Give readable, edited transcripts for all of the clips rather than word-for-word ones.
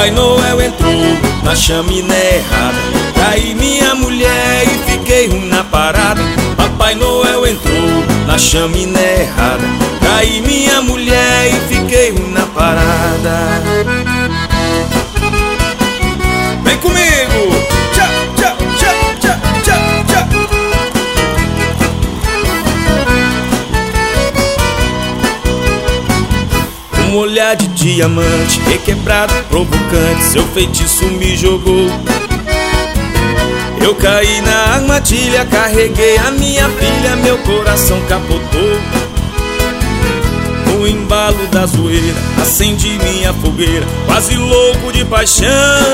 Papai Noel entrou na chaminé errada, traí minha mulher e fiquei ruim na parada. Papai Noel entrou na chaminé errada, traí minha mulher e fiquei ruim na parada. Vem comigo! Tchá, tchá, tchá, tchá, tchá, tchá. Um olhar de diamante, requebrado, provocante, seu feitiço me jogou. Eu caí na armadilha, carreguei a minha filha, meu coração capotou. No embalo da zoeira, acendi minha fogueira, quase louco de paixão.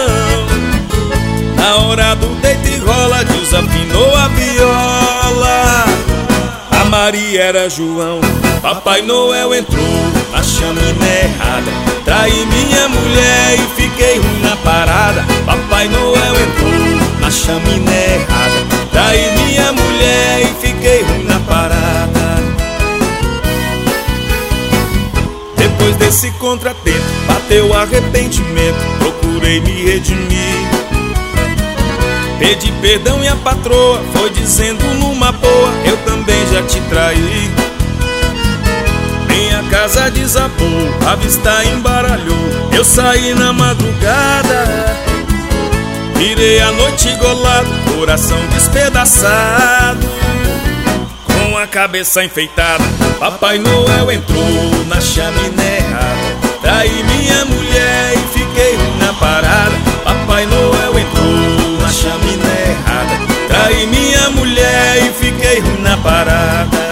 Na hora do deito e rola, desafinou a viola. A Maria era João, Papai Noel entrou na chaminé errada, traí minha mulher e fiquei ruim na parada. Papai Noel entrou na chaminé errada, traí minha mulher e fiquei ruim na parada. Depois desse contratempo, bateu arrependimento, procurei me redimir. Pedi perdão e a patroa foi dizendo numa boa: eu também já te traí. Minha casa desabou, a vista embaralhou, eu saí na madrugada. Virei a noite golado, coração despedaçado, com a cabeça enfeitada. Papai Noel entrou na chaminé errada, traí minha mulher e fiquei ruim na parada. Papai Noel entrou na chaminé errada, traí minha mulher e fiquei ruim na parada.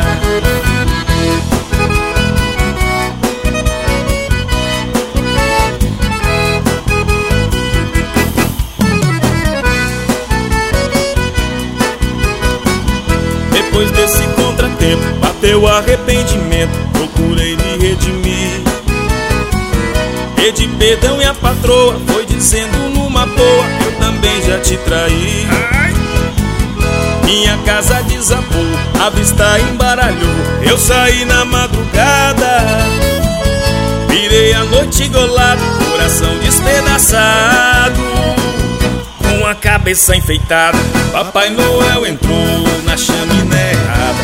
Depois desse contratempo, bateu arrependimento, procurei me redimir. Pedi perdão e a patroa foi dizendo numa boa: eu também já te traí. Minha casa desabou, a vista embaralhou, eu saí na madrugada. Virei a noite golado, coração despedaçado, com a cabeça enfeitada. Papai Noel entrou na chaminé errada,